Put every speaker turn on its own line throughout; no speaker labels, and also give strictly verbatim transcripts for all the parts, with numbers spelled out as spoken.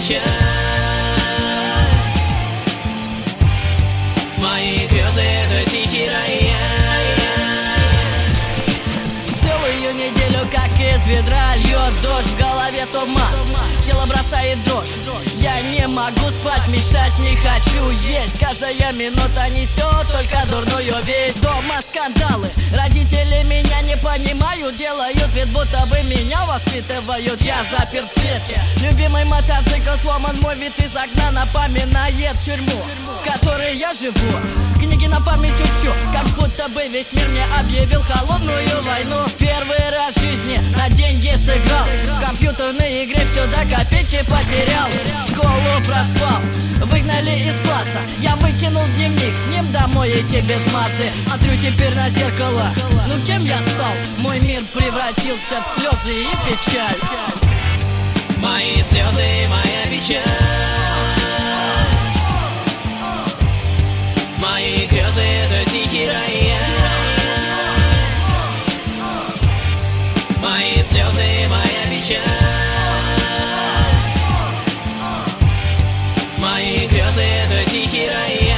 печаль. Мои грезы — это тихий рояль.
Целую неделю, как из ведра, льет дождь, в голове туман, тело бросает дрожь. Я не могу спать, мечтать не хочу есть. Каждая минута несет только дурную весть. Дома скандалы, родители меня не понимают, делают вид, будто бы меня воспитывают. Я заперт в клетке, любимый мотоцикл сломан, мой вид из окна напоминает тюрьму, в которой я живу. Книги на память учу, как будто бы весь мир мне объявил холодную войну. Первый раз в жизни на деньги сыграл, в компьютерной игре все до копейки потерял. Школу проспал, выгнали из класса, я выкинул дневник, с ним домой идти без массы. Смотрю теперь на зеркало, ну кем я стал? Мой мир превратился в слезы и печаль.
Мои слезы, моя печаль. Мои грезы — это тихий рояль. Мои слезы, моя печаль. Мои грезы — это тихий рояль.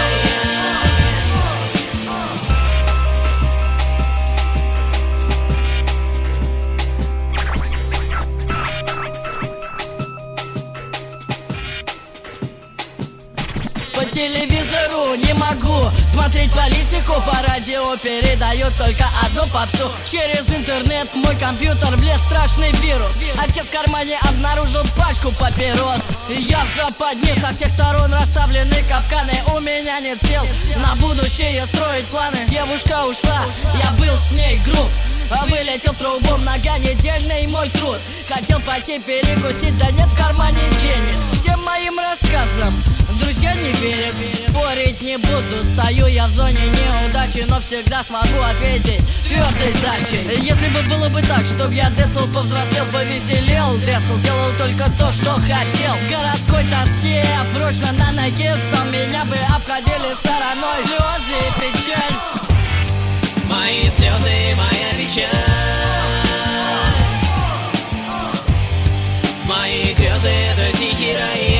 По телевизору не могу смотреть политику, по радио передают только одну попсу. Через интернет в мой компьютер влез страшный вирус. Отец в кармане обнаружил пачку папирос. Я в западне, со всех сторон расставлены капканы. У меня нет сил на будущее строить планы. Девушка ушла, я был с ней груб, вылетел трубом, нога недельный мой труд. Хотел пойти перекусить, да нет в кармане денег. Всем моим рассказам друзья не верят, спорить не буду. Стою я в зоне неудачи, но всегда смогу ответить твердой сдачей. Если бы было бы так, чтоб я Децл повзрослел, повеселел, Децл делал только то, что хотел. В городской тоске прочно на ноге встал, меня бы обходили стороной слезы и печаль.
Мои слезы, моя печаль. Мои грезы — это тихий рояль.